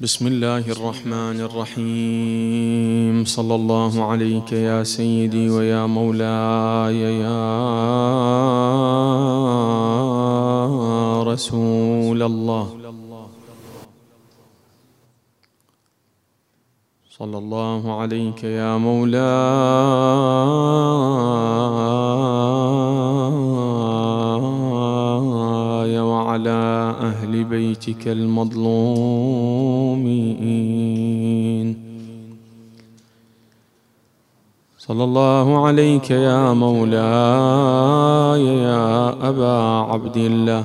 بسم الله الرحمن الرحيم. صلى الله عليك يا سيدي ويا مولاي يا رسول الله. صلى الله عليك يا مولاي وعلى أهل بيتك المظلومين. صلى الله عليك يا مولاي يا أبا عبد الله،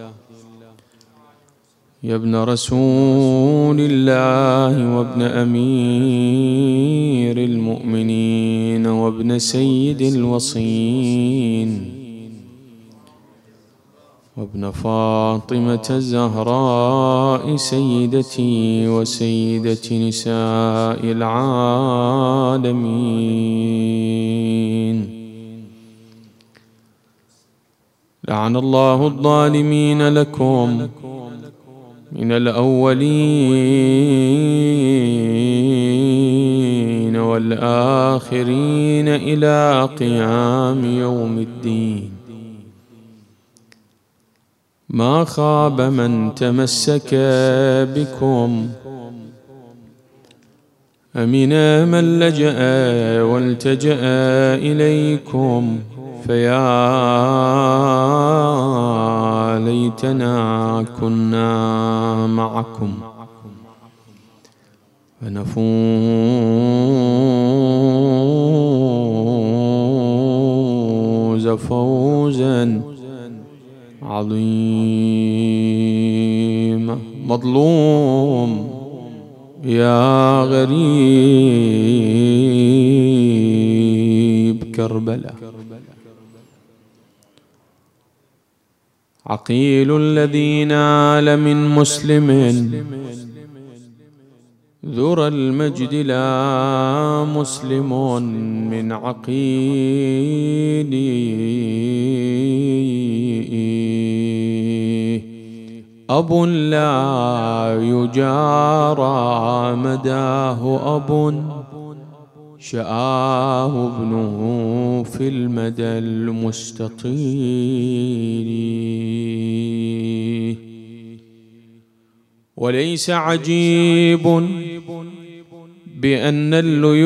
يا ابن رسول الله وابن أمير المؤمنين وابن سيد الوصين وابن فاطمة الزهراء سيدتي وسيدة نساء العالمين. لعن الله الظالمين لكم من الأولين والآخرين إلى قيام يوم الدين. ما خاب من تمسك بكم، أمن من لجأ والتجأ إليكم، فيا ليتنا كنا معكم فنفوز فوزا عظيما. مظلوم يا غريب كربلاء، عقيل الذي نال من مسلم ذرى المجد لا مسلم من عقيلي. أب لا يجارى مداه، أب شآه ابنه في المدى المستطيل. وليس عجيب بأن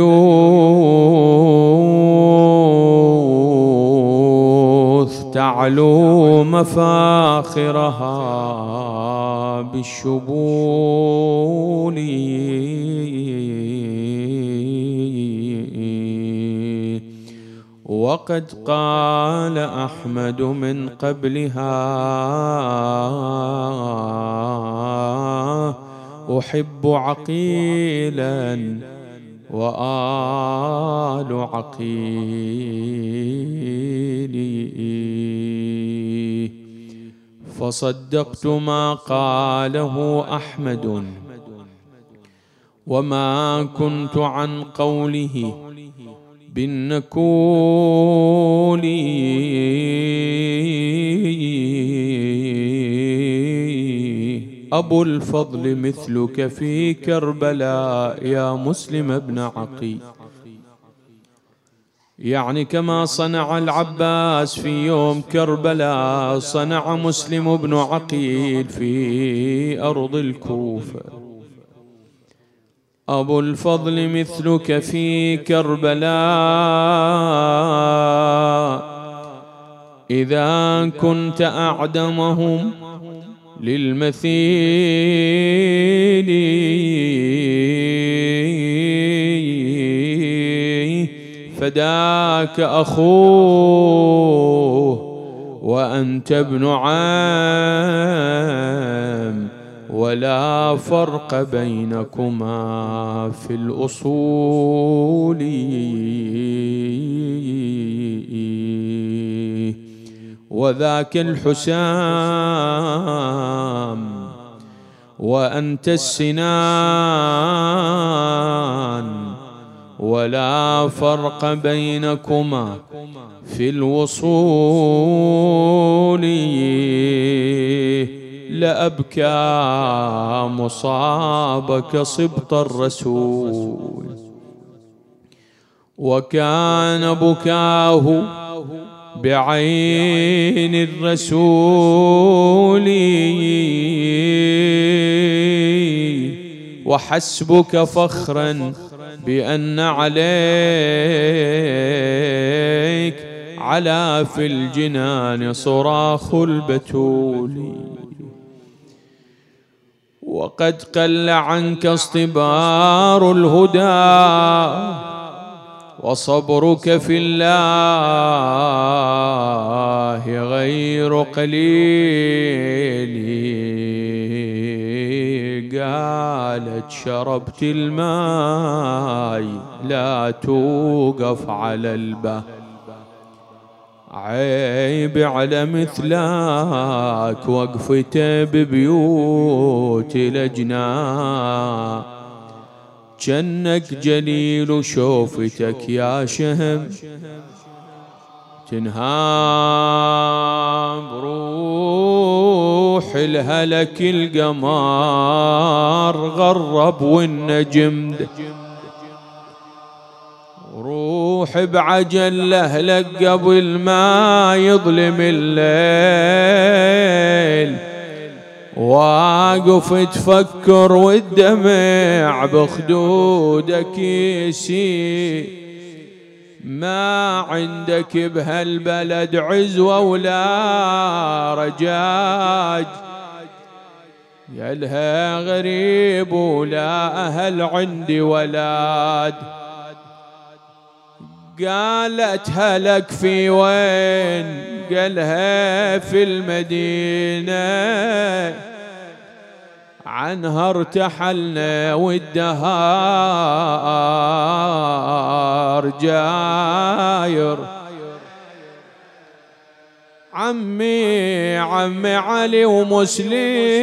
الليوث تعلو مفاخرها بالشبول، وقد قال أحمد من قبلها: أحب عقيلا وآل عقيلي. فصدقت ما قاله أحمد، وما كنت عن قوله بالنكول. أبو الفضل مثلك في كربلاء يا مسلم بن عقيل، يعني كما صنع العباس في يوم كربلاء صنع مسلم بن عقيل في أرض الكوفة. أبو الفضل مثلك في كربلاء، إذا كنت أعدمهم للمثيل فداك أخوه وأنت ابن عام، ولا فرق بينكما في الأصول. وذاك الحسام وأنت السنان، ولا فرق بينكما في الوصول. لأبكى مصابك صبط الرسول، وكان بكاه بعين الرسول، وحسبك فخرا بأن عليك على في الجنان صراخ البتول، وقد قل عنك اصطبار الهدى، وصبرك في الله غير قليل. قالت شربت الماء لا توقف على البه، عيب على مثلك وقفته ببيوت الأجناء، جنك جليل شوفتك يا شهم تنهاب روح الهلك القمر غرب والنجم روح بعجل لأهلك قبل ما يظلم الليل، واقف تفكر والدمع بخدودك يسيل، ما عندك بهالبلد عزوة ولا رجاج، يالها غريب ولا أهل عندي ولاد. قالت هلك في وين؟ قالها في المدينة، عنها ارتحلنا والدهار جاير. عمي علي ومسلم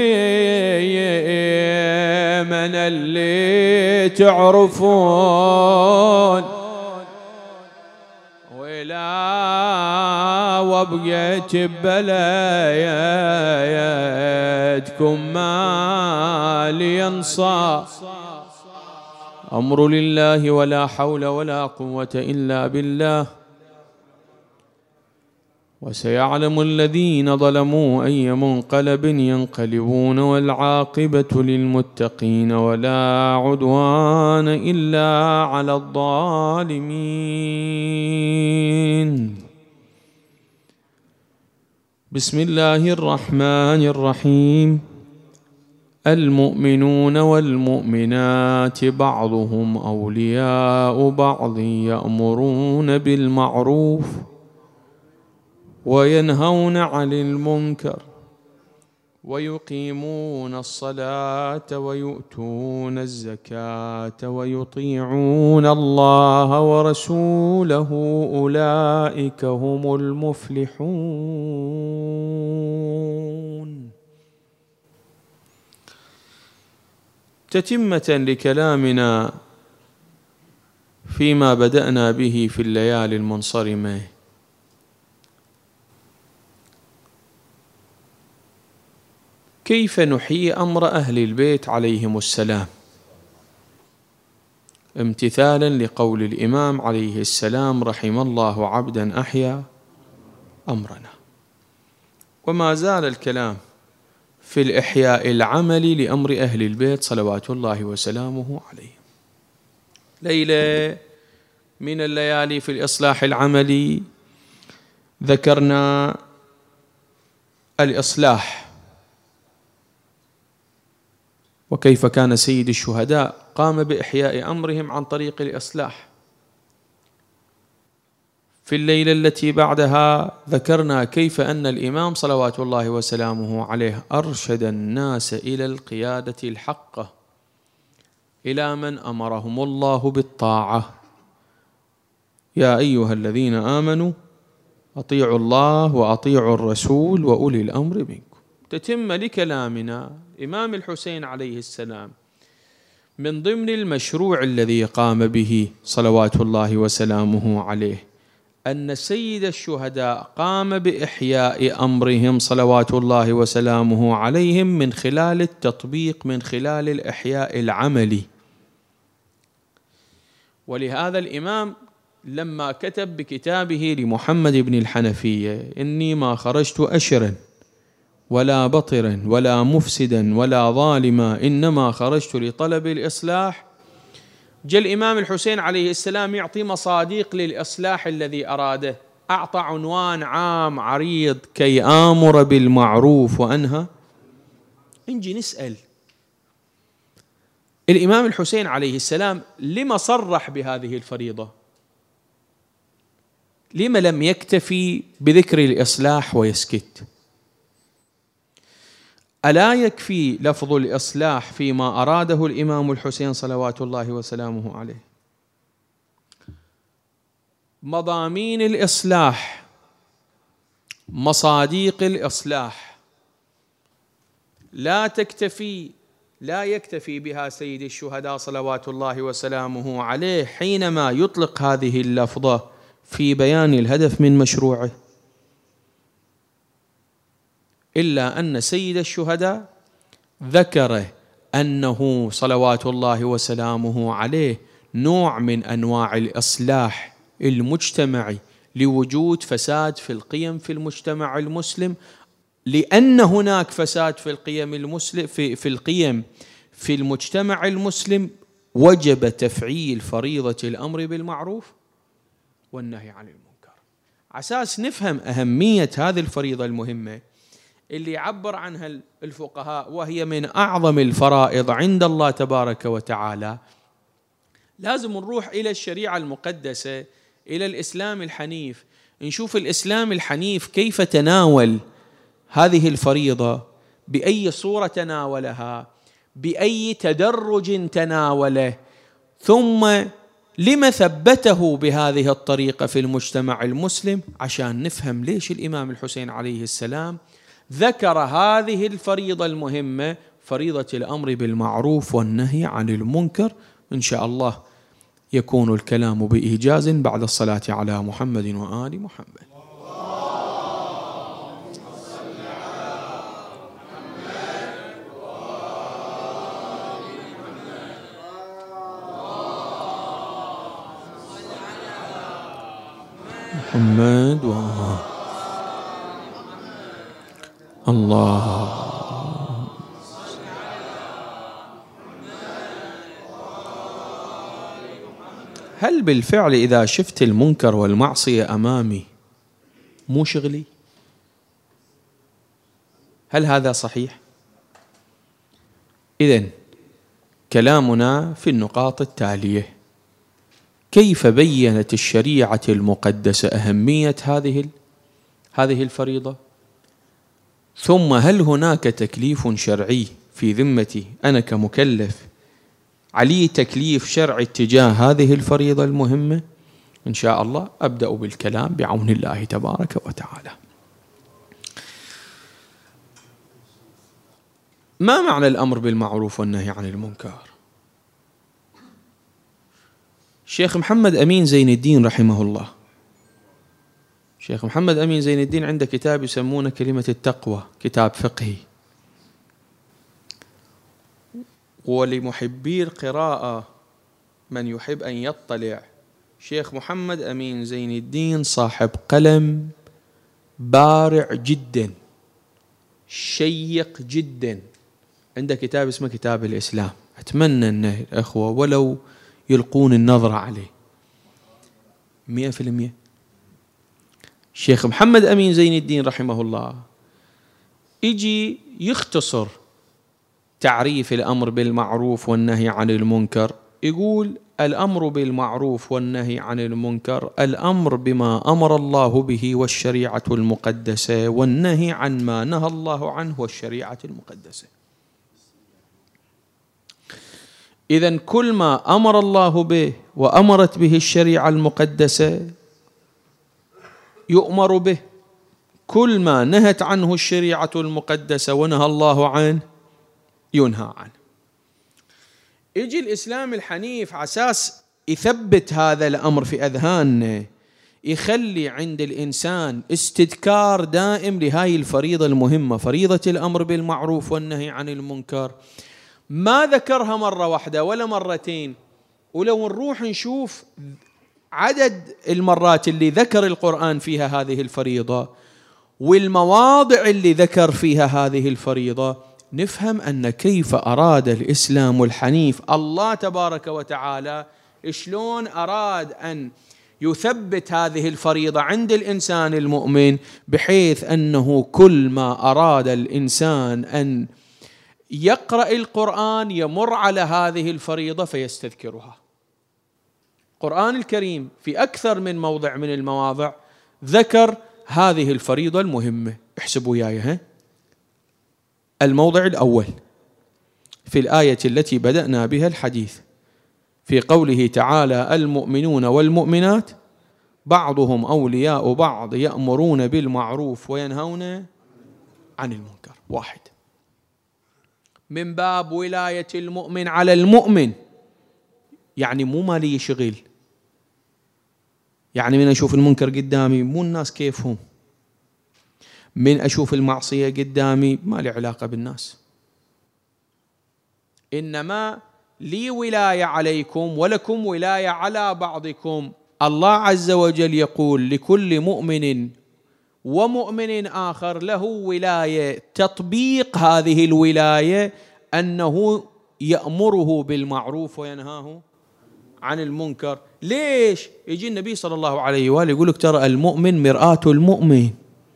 من اللي تعرفون، ولا وبقيت ببلاياتكم ما لينصى، أمر لله ولا حول ولا قوة إلا بالله. وسيعلم الذين ظلموا أي منقلب ينقلبون، والعاقبة للمتقين ولا عدوان إلا على الظالمين. بسم الله الرحمن الرحيم. المؤمنون والمؤمنات بعضهم أولياء بعض، يأمرون بالمعروف وينهون عن المنكر ويقيمون الصلاة ويؤتون الزكاة ويطيعون الله ورسوله، أولئك هم المفلحون. تتمة لكلامنا فيما بدأنا به في الليالي المنصرمة، كيف نحيي أمر أهل البيت عليهم السلام، امتثالا لقول الإمام عليه السلام: رحم الله عبدا أحيا أمرنا. وما زال الكلام في الإحياء العملي لأمر أهل البيت صلوات الله وسلامه عليهم. ليلة من الليالي في الإصلاح العملي ذكرنا الإصلاح، وكيف كان سيد الشهداء قام بإحياء أمرهم عن طريق الإصلاح. في الليلة التي بعدها ذكرنا كيف أن الإمام صلوات الله وسلامه عليه أرشد الناس إلى القيادة الحقة، إلى من أمرهم الله بالطاعة: يا أيها الذين آمنوا أطيعوا الله وأطيعوا الرسول وأولي الأمر منكم. تتم لكلامنا إمام الحسين عليه السلام من ضمن المشروع الذي قام به صلوات الله وسلامه عليه أن سيد الشهداء قام بإحياء أمرهم صلوات الله وسلامه عليهم من خلال التطبيق، من خلال الإحياء العملي. ولهذا الإمام لما كتب بكتابه لمحمد بن الحنفية: إني ما خرجت أشرا ولا بطرا ولا مفسدا ولا ظالما، إنما خرجت لطلب الإصلاح، جاء الإمام الحسين عليه السلام يعطي مصادق للإصلاح الذي أراده، أعطى عنوان عام عريض: كي آمر بالمعروف وأنهى. نجي نسأل الإمام الحسين عليه السلام لما صرح بهذه الفريضة؟ لما لم يكتفي بذكر الإصلاح ويسكت؟ ألا يكفي لفظ الإصلاح فيما أراده الإمام الحسين صلوات الله وسلامه عليه؟ مضامين الإصلاح، مصاديق الإصلاح لا يكتفي بها سيد الشهداء صلوات الله وسلامه عليه حينما يطلق هذه اللفظة في بيان الهدف من مشروعه، إلا أن سيد الشهداء ذكر أنه صلوات الله وسلامه عليه نوع من أنواع الإصلاح المجتمعي لوجود فساد في القيم في المجتمع المسلم، لأن هناك فساد في القيم في المجتمع المسلم وجب تفعيل فريضة الأمر بالمعروف والنهي عن المنكر. عساس نفهم أهمية هذه الفريضة المهمة اللي يعبر عنها الفقهاء وهي من أعظم الفرائض عند الله تبارك وتعالى، لازم نروح إلى الشريعة المقدسة، إلى الإسلام الحنيف، نشوف الإسلام الحنيف كيف تناول هذه الفريضة، بأي صورة تناولها، بأي تدرج تناوله، ثم لما ثبته بهذه الطريقة في المجتمع المسلم، عشان نفهم ليش الإمام الحسين عليه السلام ذكر هذه الفريضة المهمة، فريضة الأمر بالمعروف والنهي عن المنكر. إن شاء الله يكون الكلام بإيجاز بعد الصلاة على محمد وآل محمد. محمد الله. هل بالفعل إذا شفت المنكر والمعصية أمامي مو شغلي؟ هل هذا صحيح؟ إذن كلامنا في النقاط التالية: كيف بيّنت الشريعة المقدسة أهمية هذه الفريضة؟ ثم هل هناك تكليف شرعي في ذمتي أنا كمكلف علي تكليف شرعي اتجاه هذه الفريضة المهمة؟ إن شاء الله أبدأ بالكلام بعون الله تبارك وتعالى. ما معنى الأمر بالمعروف والنهي عن المنكر؟ شيخ محمد أمين زين الدين رحمه الله، شيخ محمد أمين زين الدين عنده كتاب يسمونه كلمة التقوى، كتاب فقهي، ولمحبي القراءة من يحب أن يطلع، شيخ محمد أمين زين الدين صاحب قلم بارع جدا، شيق جدا، عنده كتاب اسمه كتاب الإسلام، أتمنى أن الأخوة ولو يلقون النظرة عليه 100%. شيخ محمد أمين زين الدين رحمه الله يجي يختصر تعريف الأمر بالمعروف والنهي عن المنكر، يقول: الأمر بالمعروف والنهي عن المنكر الأمر بما أمر الله به والشريعة المقدسة، والنهي عن ما نهى الله عنه والشريعة المقدسة. إذن كل ما أمر الله به وأمرت به الشريعة المقدسة يؤمر به، كل ما نهت عنه الشريعة المقدسة ونهى الله عنه ينهى عنه. يجي الإسلام الحنيف عساس يثبت هذا الأمر في أذهاننا، يخلي عند الإنسان استذكار دائم لهاي الفريضة المهمة، فريضة الأمر بالمعروف والنهي عن المنكر. ما ذكرها مرة واحدة ولا مرتين، ولو نروح نشوف عدد المرات اللي ذكر القرآن فيها هذه الفريضة والمواضع اللي ذكر فيها هذه الفريضة، نفهم أن كيف أراد الإسلام الحنيف الله تبارك وتعالى شلون أراد أن يثبت هذه الفريضة عند الإنسان المؤمن، بحيث أنه كل ما أراد الإنسان أن يقرأ القرآن يمر على هذه الفريضة فيستذكرها. القرآن الكريم في أكثر من موضع من المواضع ذكر هذه الفريضة المهمة. احسبوا وياي الموضع الأول في الآية التي بدأنا بها الحديث، في قوله تعالى: المؤمنون والمؤمنات بعضهم أولياء بعض يأمرون بالمعروف وينهون عن المنكر. واحد، من باب ولاية المؤمن على المؤمن، يعني مو مالي شغل، يعني من أشوف المنكر قدامي مو الناس كيفهم، من أشوف المعصية قدامي ما لي علاقة بالناس، إنما لي ولاية عليكم ولكم ولاية على بعضكم. الله عز وجل يقول لكل مؤمن ومؤمن آخر له ولاية، تطبيق هذه الولاية أنه يأمره بالمعروف وينهاه عن المنكر. ليش؟ يجي النبي صلى الله عليه وآله يقول لك ترى المؤمن مرآة المؤمن،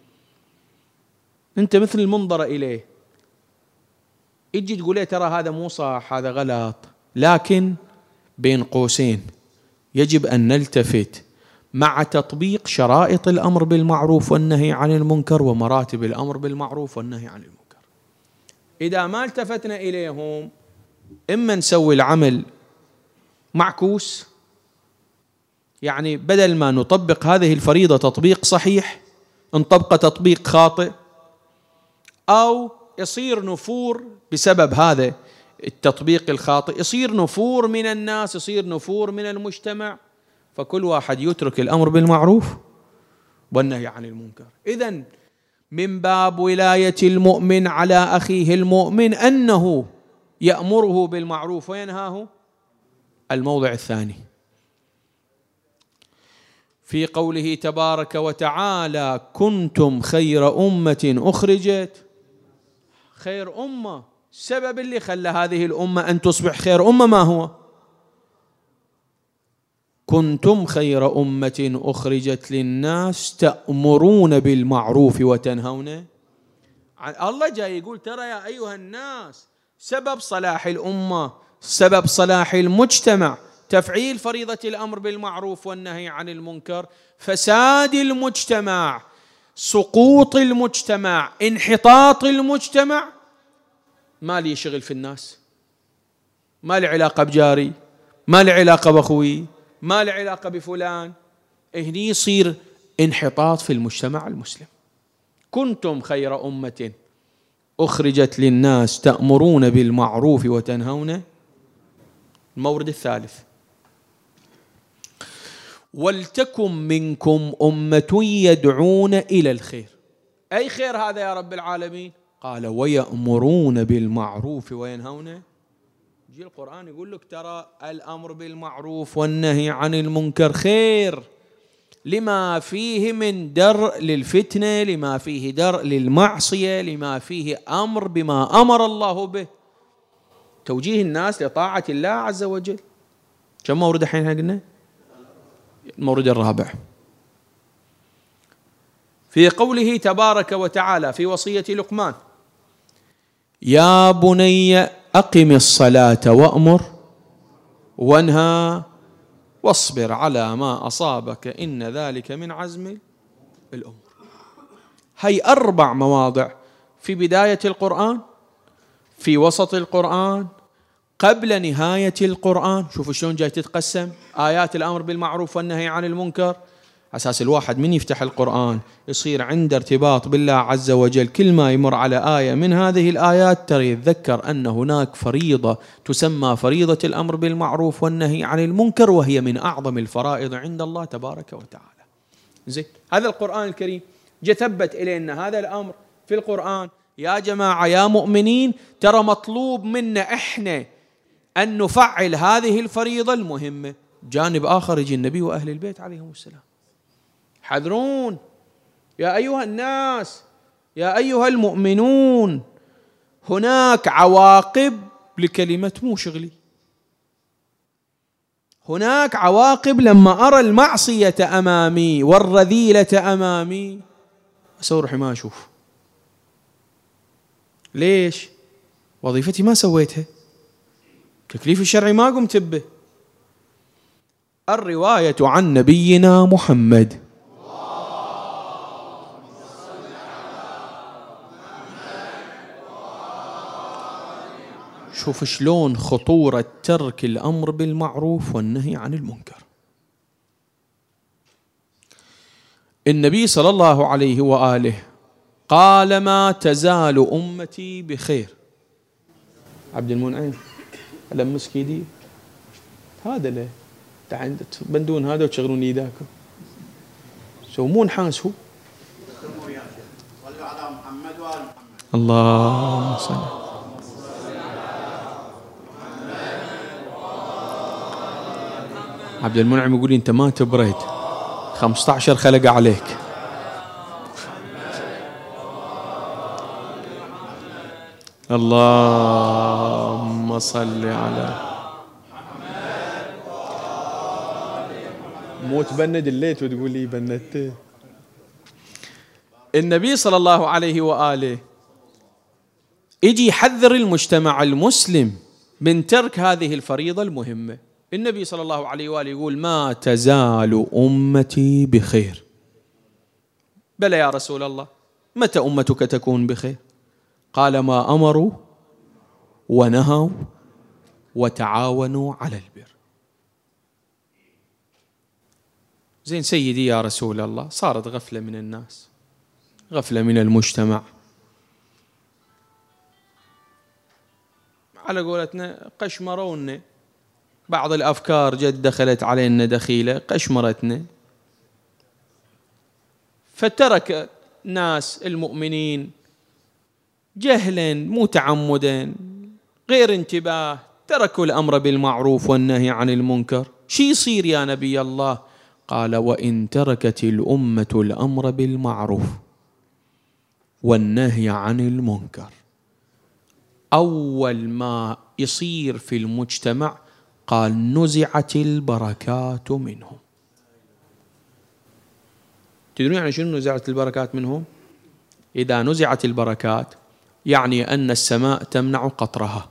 أنت مثل المنظر إليه، يجي تقول له ترى هذا مو صح، هذا غلط، لكن بين قوسين يجب أن نلتفت مع تطبيق شرائط الأمر بالمعروف والنهي عن المنكر ومراتب الأمر بالمعروف والنهي عن المنكر. إذا ما التفتنا إليهم إما نسوي العمل معكوس، يعني بدل ما نطبق هذه الفريضة تطبيق صحيح نطبق تطبيق خاطئ، أو يصير نفور بسبب هذا التطبيق الخاطئ، يصير نفور من الناس، يصير نفور من المجتمع، فكل واحد يترك الأمر بالمعروف والنهي عن المنكر. إذن من باب ولاية المؤمن على أخيه المؤمن أنه يأمره بالمعروف وينهاه. الموضع الثاني في قوله تبارك وتعالى: كنتم خير أمة أخرجت. خير أمة، السبب اللي خلى هذه الأمة أن تصبح خير أمة ما هو؟ كنتم خير أمة أخرجت للناس تأمرون بالمعروف وتنهون عن. الله جاي يقول ترى يا أيها الناس، سبب صلاح الأمة، سبب صلاح المجتمع تفعيل فريضة الأمر بالمعروف والنهي عن المنكر. فساد المجتمع، سقوط المجتمع، انحطاط المجتمع، ما لي شغل في الناس، ما لي علاقة بجاري، ما لي علاقة بأخوي، ما لي علاقة بفلان. هني يصير انحطاط في المجتمع المسلم. كنتم خير أمة أخرجت للناس تأمرون بالمعروف وتنهون. المورد الثالث: ولتكن منكم أمة يدعون إلى الخير. أي خير هذا يا رب العالمين؟ قال: ويأمرون بالمعروف وينهون. يجي القرآن يقول لك ترى الأمر بالمعروف والنهي عن المنكر خير، لما فيه من درء للفتنة، لما فيه درء للمعصية، لما فيه أمر بما أمر الله به، توجيه الناس لطاعة الله عز وجل. كم مورد الحين قلنا؟ المورد الرابع في قوله تبارك وتعالى في وصية لقمان: يا بني أقم الصلاة وأمر وانهى واصبر على ما أصابك إن ذلك من عزم الأمور. هي 4 مواضع في بداية القرآن، في وسط القرآن، قبل نهاية القرآن. شوفوا شلون جاي تتقسم آيات الأمر بالمعروف والنهي عن المنكر، أساس الواحد من يفتح القرآن يصير عنده ارتباط بالله عز وجل. كل ما يمر على آية من هذه الآيات ترى يتذكر أن هناك فريضة تسمى فريضة الأمر بالمعروف والنهي عن المنكر، وهي من أعظم الفرائض عند الله تبارك وتعالى. زين، هذا القرآن الكريم جاء ثبت إلينا هذا الأمر في القرآن. يا جماعة يا مؤمنين، ترى مطلوب منا إحنا أن نفعل هذه الفريضة المهمة. جانب آخر يجي النبي وأهل البيت عليهم السلام. حذرون يا أيها الناس، يا أيها المؤمنون، هناك عواقب لكلمة مو شغلي. هناك عواقب لما أرى المعصية أمامي والرذيلة أمامي أسوي روحي ما أشوف. ليش؟ وظيفتي ما سويتها، تكليف الشرعي ما قمت به. الرواية عن نبينا محمد شوف شلون خطورة ترك الأمر بالمعروف والنهي عن المنكر. النبي صلى الله عليه وآله قال ما تزال أمتي بخير. عبد المنعم ألمسك يدي هذا له بندون هذا وتشغلون يداكم سو مو نحاس هو. صلوا على محمد وآل محمد. اللهم صل. عبد المنعم يقول أنت ما تبرد، 15 خلق عليك. اللهم صل على مو تبند الليت وتقول لي بندت. النبي صلى الله عليه وآله يجي يحذر المجتمع المسلم من ترك هذه الفريضة المهمة. النبي صلى الله عليه وآله يقول ما تزال أمتي بخير. بلى يا رسول الله، متى أمتك تكون بخير؟ قال ما أمروا ونهوا وتعاونوا على البر. زين سيدي يا رسول الله، صارت غفلة من الناس، غفلة من المجتمع، على قولتنا قشمرونا، بعض الأفكار جد دخلت علينا دخيلة قشمرتنا، فترك ناس المؤمنين جهلا مو تعمدا غير انتباه تركوا الأمر بالمعروف والنهي عن المنكر. شي يصير يا نبي الله؟ قال وإن تركت الأمة الأمر بالمعروف والنهي عن المنكر، أول ما يصير في المجتمع قال نزعت البركات منهم. تدرون يعني شنو نزعت البركات منهم؟ إذا نزعت البركات يعني أن السماء تمنع قطرها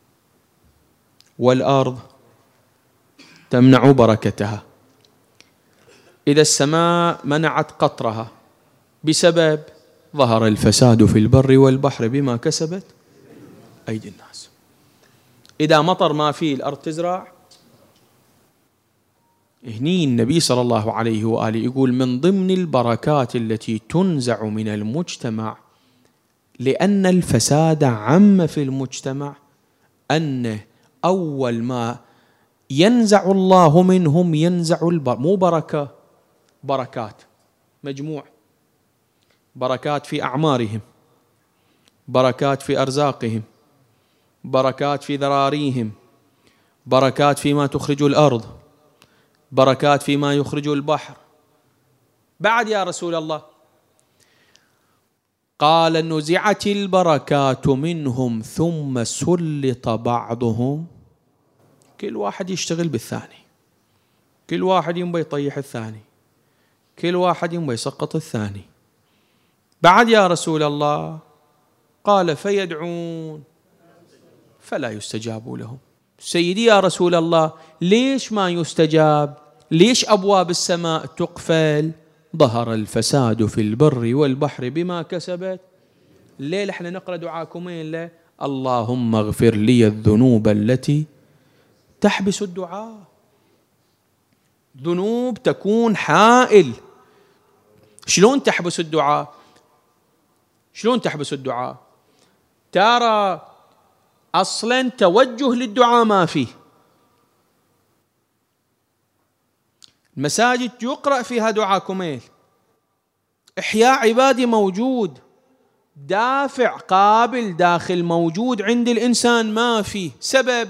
والأرض تمنع بركتها. إذا السماء منعت قطرها بسبب ظهر الفساد في البر والبحر بما كسبت أيدي الناس. إذا مطر ما فيه الأرض تزرع. هني النبي صلى الله عليه وآله يقول من ضمن البركات التي تنزع من المجتمع لأن الفساد عم في المجتمع أن أول ما ينزع الله منهم ينزع مو بركة، بركات، مجموع بركات في أعمارهم، بركات في أرزاقهم، بركات في ذراريهم، بركات فيما تخرج الأرض، بركات فيما يخرج البحر. بعد يا رسول الله قال نزعت البركات منهم ثم سلط بعضهم، كل واحد يشتغل بالثاني، كل واحد ينبى يطيح الثاني، كل واحد ينبى يسقط الثاني. بعد يا رسول الله قال فيدعون فلا يستجاب لهم. سيدي يا رسول الله ليش ما يستجاب؟ ليش أبواب السماء تقفل؟ ظهر الفساد في البر والبحر بما كسبت. ليه احنا نقرأ دعاكمين له اللهم اغفر لي الذنوب التي تحبس الدعاء. ذنوب تكون حائل. شلون تحبس الدعاء؟ شلون تحبس الدعاء؟ ترى أصلا توجه للدعاء ما فيه. المساجد يقرأ فيها دعاء كميل إحياء عبادي موجود، دافع قابل داخل موجود عند الإنسان ما فيه سبب.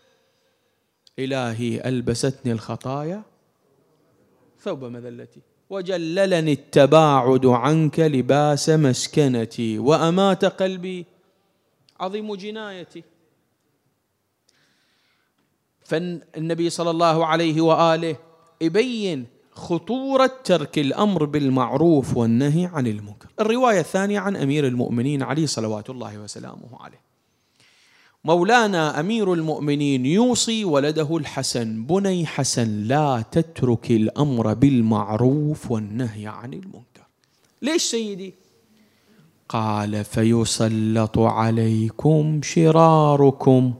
إلهي ألبستني الخطايا ثوب مذلتي، وجللني التباعد عنك لباس مسكنتي، وأمات قلبي عظيم جنايتي. فالنبي صلى الله عليه وآله يبين خطورة ترك الأمر بالمعروف والنهي عن المنكر. الرواية الثانية عن أمير المؤمنين علي صلوات الله وسلامه عليه: مولانا أمير المؤمنين يوصي ولده الحسن: بني حسن، لا تترك الأمر بالمعروف والنهي عن المنكر. ليش سيدي؟ قال: فيسلط عليكم شراركم.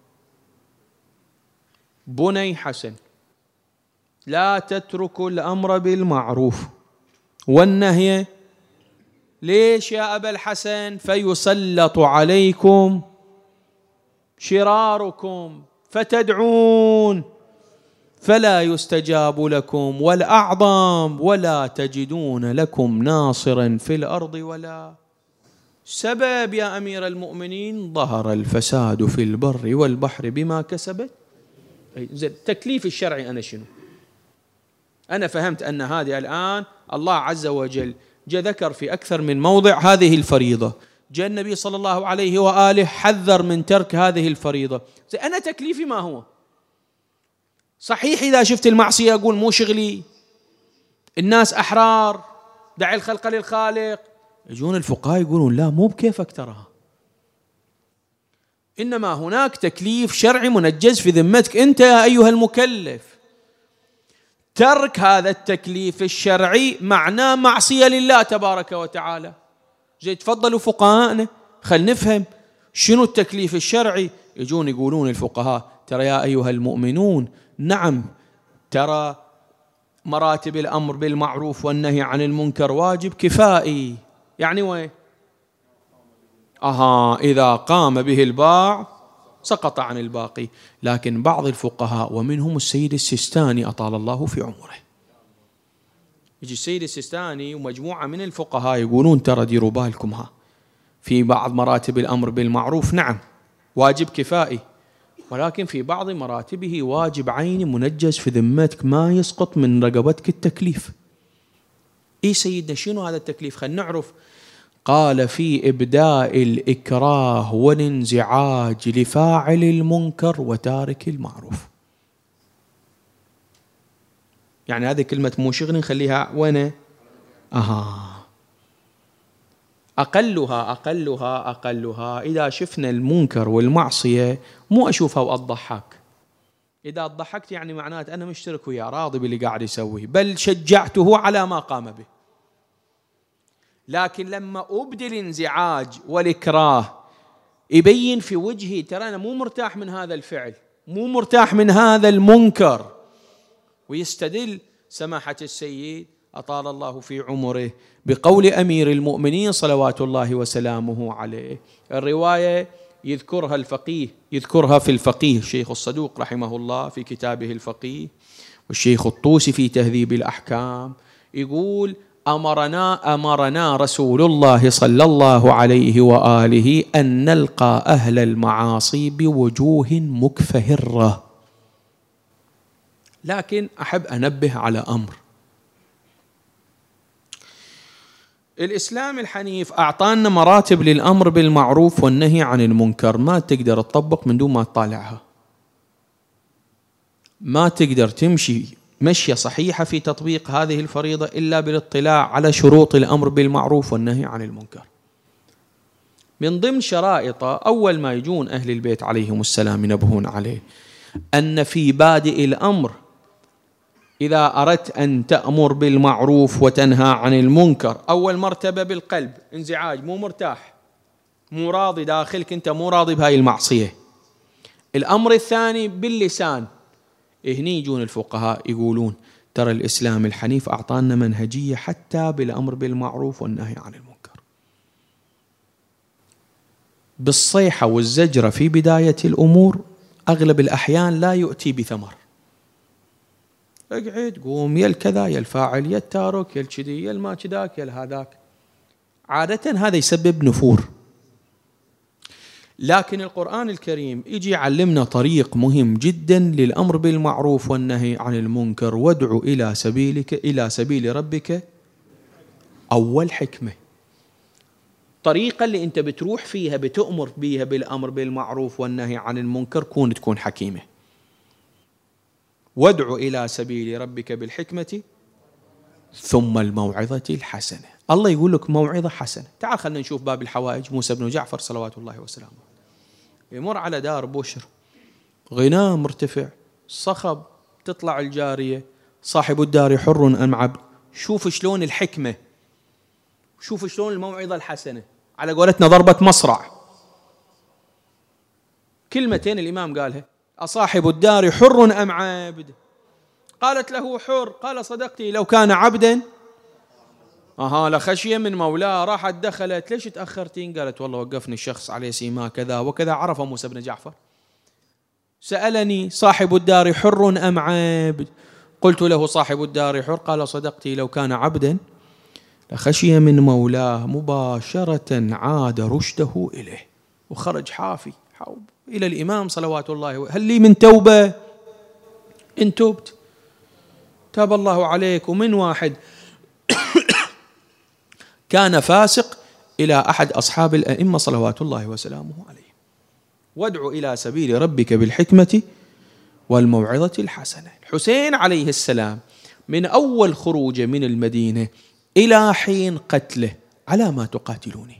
بني حسن، لا تتركوا الأمر بالمعروف والنهي. ليش يا أبا الحسن؟ فيسلط عليكم شراركم فتدعون فلا يستجاب لكم، والأعظم ولا تجدون لكم ناصرا في الأرض ولا. سبب يا أمير المؤمنين: ظهر الفساد في البر والبحر بما كسبت. التكليف الشرعي أنا شنو؟ أنا فهمت أن هذه الآن الله عز وجل ذكر في أكثر من موضع هذه الفريضة، جاء النبي صلى الله عليه وآله حذر من ترك هذه الفريضة. أنا تكليفي ما هو؟ صحيح إذا شفت المعصية أقول مو شغلي، الناس أحرار، دع الخلق للخالق. يجون الفقهاء يقولون لا، مو بكيفك تراها، إنما هناك تكليف شرعي منجز في ذمتك أنت يا أيها المكلف. ترك هذا التكليف الشرعي معناه معصية لله تبارك وتعالى. زي تفضلوا فقهاءنا خل نفهم شنو التكليف الشرعي. يجون يقولون الفقهاء: ترى يا أيها المؤمنون، نعم ترى مراتب الأمر بالمعروف والنهي عن المنكر واجب كفائي. يعني وين؟ إذا قام به البعض سقط عن الباقي. لكن بعض الفقهاء ومنهم السيد السيستاني أطال الله في عمره، يجي السيد السيستاني ومجموعة من الفقهاء يقولون ترى ديروا بالكم، في بعض مراتب الأمر بالمعروف نعم واجب كفائي، ولكن في بعض مراتبه واجب عيني منجز في ذمتك، ما يسقط من رقبتك التكليف. سيدنا شنو هذا التكليف؟ خلينا نعرف. قال: في إبداء الإكراه والانزعاج لفاعل المنكر وتارك المعروف. يعني هذه كلمة مو شغل نخليها وين؟ أقلها إذا شفنا المنكر والمعصية مو أشوفها وأضحك. إذا ضحكت يعني معناته أنا مشترك وياه، راضي باللي قاعد يسويه، بل شجعته على ما قام به. لكن لما أبدي الانزعاج والإكراه يبين في وجهي ترى أنا مو مرتاح من هذا الفعل، مو مرتاح من هذا المنكر. ويستدل سماحة السيد أطال الله في عمره بقول أمير المؤمنين صلوات الله وسلامه عليه. الرواية يذكرها في الفقيه الشيخ الصدوق رحمه الله في كتابه الفقيه، والشيخ الطوسي في تهذيب الأحكام، يقول: أمرنا رسول الله صلى الله عليه وآله أن نلقى أهل المعاصي بوجوه مكفهرة. لكن أحب أنبه على أمر: الإسلام الحنيف أعطانا مراتب للأمر بالمعروف والنهي عن المنكر، ما تقدر تطبق من دون ما تطالعها، ما تقدر تمشي مشية صحيحة في تطبيق هذه الفريضة إلا بالاطلاع على شروط الأمر بالمعروف والنهي عن المنكر. من ضمن شرائطه أول ما يجون أهل البيت عليهم السلام ينبهون عليه أن في بادئ الأمر إذا أردت أن تأمر بالمعروف وتنهى عن المنكر، أول مرتبة بالقلب، انزعاج، مو مرتاح، مو راضي داخلك، أنت مو راضي بهاي المعصية. الأمر الثاني باللسان. هني يجون الفقهاء يقولون ترى الإسلام الحنيف أعطانا منهجية حتى بالأمر بالمعروف والنهي عن المنكر. بالصيحة والزجرة في بداية الأمور أغلب الأحيان لا يؤتي بثمر. اقعد قوم، يا الكذا يا الفاعل يا التارك يا الكذي يا الما كذاك يا هذاك. عادة هذا يسبب نفور. لكن القرآن الكريم يجي يعلمنا طريق مهم جدا للأمر بالمعروف والنهي عن المنكر. وادع إلى سبيل ربك. أول حكمة، الطريقة اللي أنت بتروح فيها بتأمر بيها بالأمر بالمعروف والنهي عن المنكر تكون حكيمة. وادع إلى سبيل ربك بالحكمة ثم الموعظة الحسنة. الله يقول لك موعظة حسنة. تعال خلنا نشوف باب الحوائج. موسى بن جعفر صلوات الله وسلامه يمر على دار بشر، غناء مرتفع، صخب، تطلع الجارية، صاحب الدار حر أم عبد. شوف شلون الحكمة، شوف شلون الموعظة الحسنة، على قولتنا ضربة مصرع. كلمتين الإمام قالها: أصاحب الدار حر أم عبد؟ قالت له حر. قال: صدقتي لو كان عبدا لخشية من مولاه. راحت دخلت: ليش تأخرتين؟ قالت: والله وقفني الشخص عليه سيما كذا وكذا. عرف موسى بن جعفر. سألني: صاحب الدار حر أم عبد؟ قلت له: صاحب الدار حر. قال: صدقتي لو كان عبدا لخشي من مولاه. مباشرة عاد رشده إليه وخرج حافي حوب إلى الإمام صلوات الله. هل لي من توبة؟ إن تبت تاب الله عليك. ومن واحد كان فاسق إلى أحد أصحاب الأئمة صلوات الله وسلامه عليه. وادع إلى سبيل ربك بالحكمة والموعظة الحسنة. الحسين عليه السلام من أول خروجه من المدينة إلى حين قتله: على ما تقاتلوني؟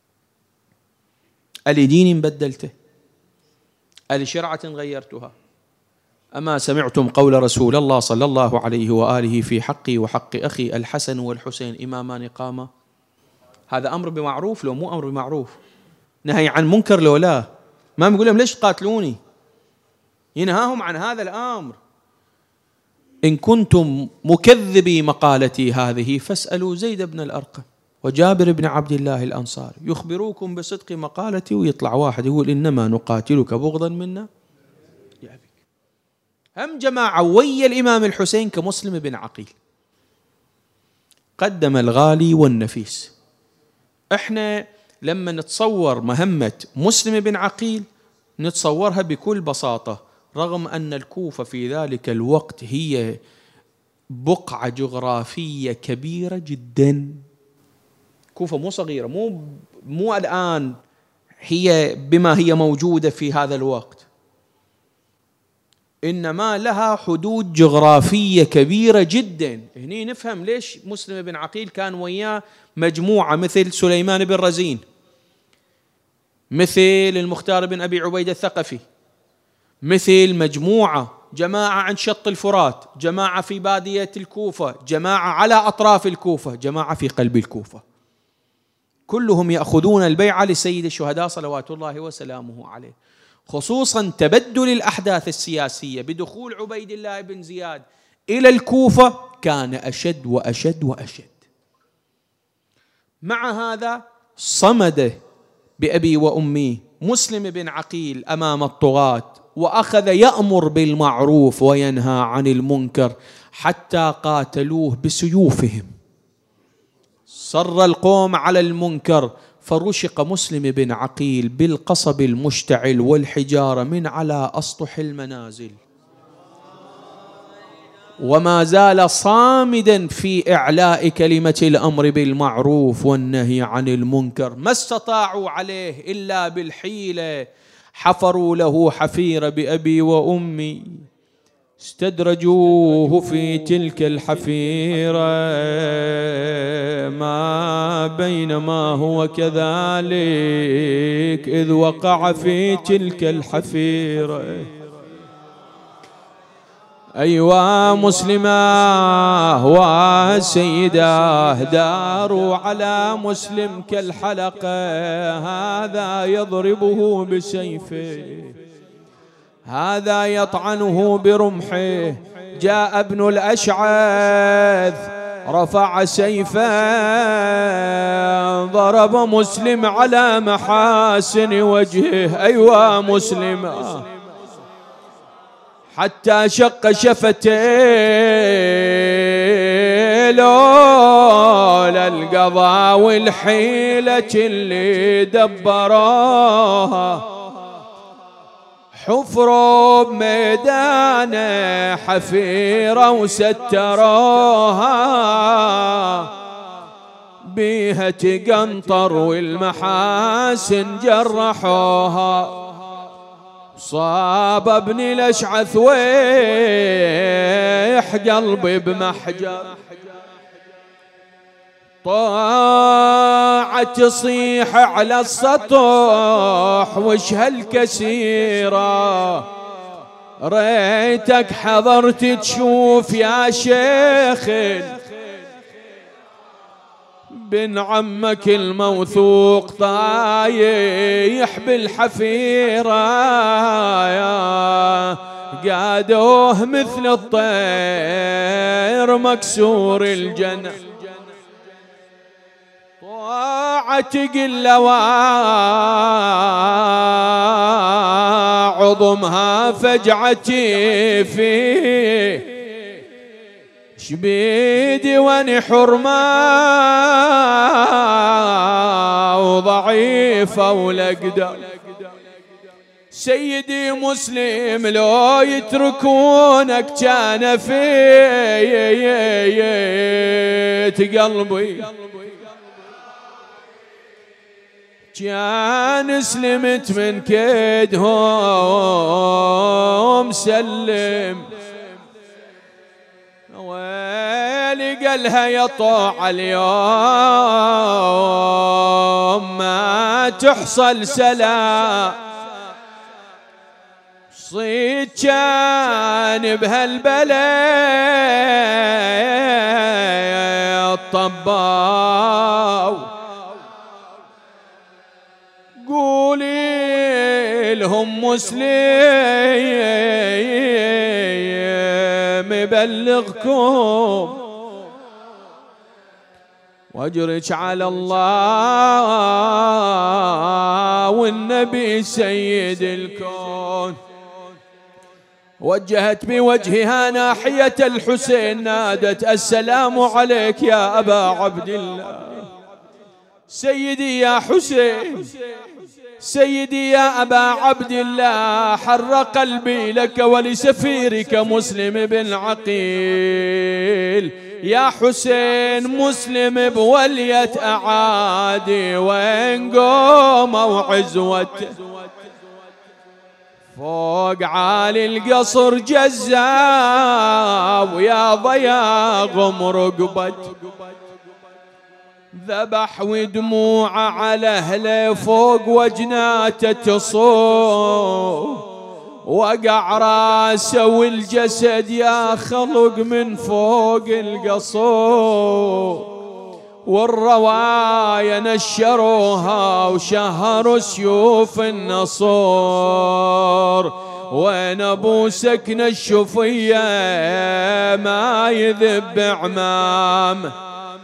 ألي دين بدلته؟ ألي شرعة غيرتها؟ أما سمعتم قول رسول الله صلى الله عليه وآله في حقي وحق أخي الحسن والحسين إمامان قاما؟ هذا أمر بمعروف لو مو أمر بمعروف؟ نهي عن منكر لو لا؟ ما بيقول لهم ليش تقاتلوني؟ ينهاهم عن هذا الأمر. إن كنتم مكذبي مقالتي هذه فاسألوا زيد بن الأرقم وجابر بن عبد الله الأنصاري يخبروكم بصدق مقالتي. ويطلع واحد يقول: إنما نقاتلك بغضا منا يا أبيك. هم جماعة ويا الإمام الحسين كمسلم بن عقيل قدم الغالي والنفيس. إحنا لما نتصور مهمة مسلم بن عقيل نتصورها بكل بساطة، رغم أن الكوفة في ذلك الوقت هي بقعة جغرافية كبيرة جدا. كوفة مو صغيرة، مو الآن هي بما هي موجودة في هذا الوقت، إنما لها حدود جغرافية كبيرة جدا. هني نفهم ليش مسلم بن عقيل كان وياه مجموعة مثل سليمان بن رزين، مثل المختار بن أبي عبيد الثقفي، مثل جماعة عند شط الفرات، جماعة في بادية الكوفة، جماعة على أطراف الكوفة، جماعة في قلب الكوفة، كلهم يأخذون البيعة لسيد الشهداء صلوات الله وسلامه عليه. خصوصا تبدل الأحداث السياسية بدخول عبيد الله بن زياد إلى الكوفة كان أشد وأشد وأشد. مع هذا صمد بأبي وأمي مسلم بن عقيل أمام الطغاة، وأخذ يأمر بالمعروف وينهى عن المنكر حتى قاتلوه بسيوفهم. صر القوم على المنكر فرشق مسلم بن عقيل بالقصب المشتعل والحجارة من على أسطح المنازل، وما زال صامدا في إعلاء كلمة الأمر بالمعروف والنهي عن المنكر. ما استطاعوا عليه إلا بالحيلة. حفروا له حفير بأبي وأمي، استدرجوه في تلك الحفيرة، ما بينما هو كذلك إذ وقع في تلك الحفيرة. أيوا مسلماه وسيداه داروا على مسلم كالحلقة، هذا يضربه بسيفه، هذا يطعنه برمحه. جاء ابن الأشعث رفع سيفا ضرب مسلم على محاسن وجهه. أيوا مسلم حتى شق شفتيه لولا القضاء والحيلة اللي دبروها، حفروا بميدانه حفيرة وستروها، بيها تقنطر والمحاسن جرحوها. صاب ابن الأشعث ويح قلبي بمحجر، طاعة تصيح على السطح وش هالكسيرة، ريتك حضرت تشوف يا شيخ بن عمك الموثوق طايح بالحفيرة، قادوه مثل الطير مكسور الجنح. طاعة قلة وعظمها فجعتي فيه، شبيدي واني حرمة وضعيفة ولقدر. سيدي مسلم لو يتركونك كان فيت قلبي، كان سلمت من كيدهم سلم. ويلي قالها يطوع اليوم ما تحصل سلام، صيد كان بهالبلد الطباو، قولي لهم مسلم يبلغكم، واجرك على الله والنبي سيد الكون. وجهت بوجهها ناحية الحسين نادت السلام عليك يا أبا عبد الله. سيدي يا حسين، سيدي يا أبا عبد الله، حر قلبي لك ولسفيرك مسلم بن عقيل. يا حسين مسلم بولية أعادي وين قومه وعزوته، فوق عالي القصر جزاب ويا ضياغم رقبت، ذبح ودموعه على أهله فوق وجناته تصوب، وقع راسه والجسد يا خلق من فوق القصور، والرواية نشروها وشهروا سيوف النصور، وين ابو سكن الشفية ما يذب عمام.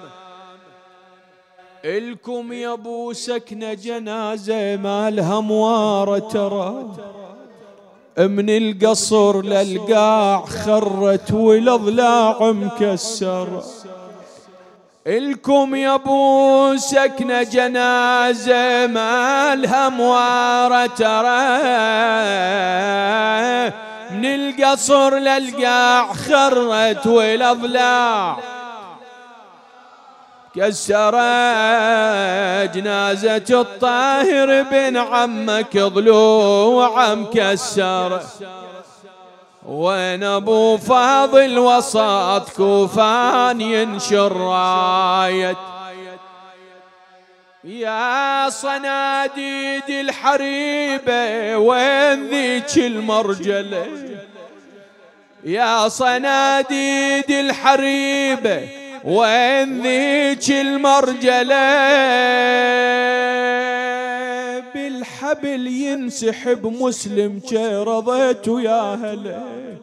الكم يا ابو سكنة جنازة ما لها موارة ترى، من القصر للقاع خرت والاضلاع مكسرة. الكم يا ابو سكنة جنازة ما لها موارة ترى، من القصر للقاع خرت والاضلاع كسرت. جنازة الطاهر بن عمك ضلوع مكسر، وين ابو فاضل وسط كوفان ينشر راية. يا صناديد الحريبة وين ذيك المرجلة، يا صناديد الحريبة وين ذيك المرجلة، بالحبل ينسحب مسلم كي رضيت يا هلا.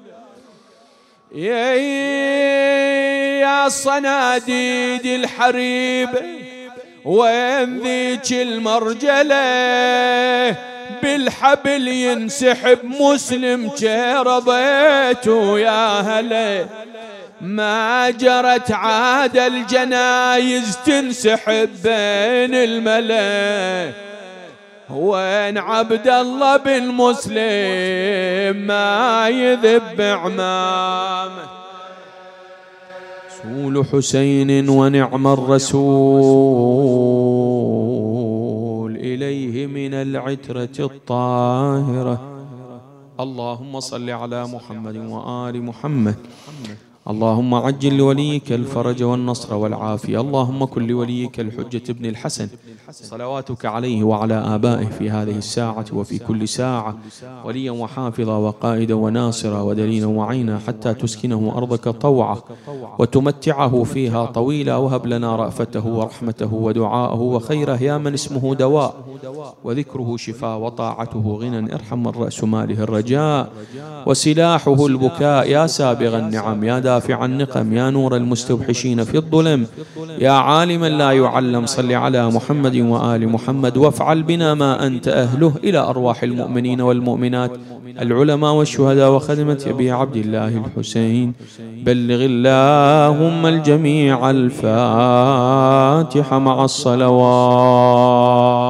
يا صناديد الحريبة وين ذيك المرجلة، بالحبل ينسحب مسلم رضيته يا هلا ما جرت عاد الجنايز تنسحب بين الملا وين عبد الله بن مسلم ما يذب عمامه رسول حسين ونعم الرسول إليه من العترة الطاهرة. اللهم صل على محمد وآل محمد. اللهم عجل لوليك الفرج والنصر والعافية. اللهم كن لوليك الحجة ابن الحسن صلواتك عليه وعلى آبائه في هذه الساعة وفي كل ساعة وليا وحافظا وقائدا وناصرا ودليلا وعينا حتى تسكنه أرضك طوعا وتمتعه فيها طويلا وهب لنا رأفته ورحمته ودعاءه وخيره يا من اسمه دواء وذكره شفاء وطاعته غنى ارحم من رأس ماله الرجاء وسلاحه البكاء يا سابغ النعم يا دافع النقم يا نور المستوحشين في الظلم يا عالما لا يعلم. صل على محمد وآل محمد وافعل بنا ما أنت أهله إلى أرواح المؤمنين والمؤمنات العلماء والشهداء وخدمة أبي عبد الله الحسين. بلغ اللهم الجميع الفاتحة مع الصلوات.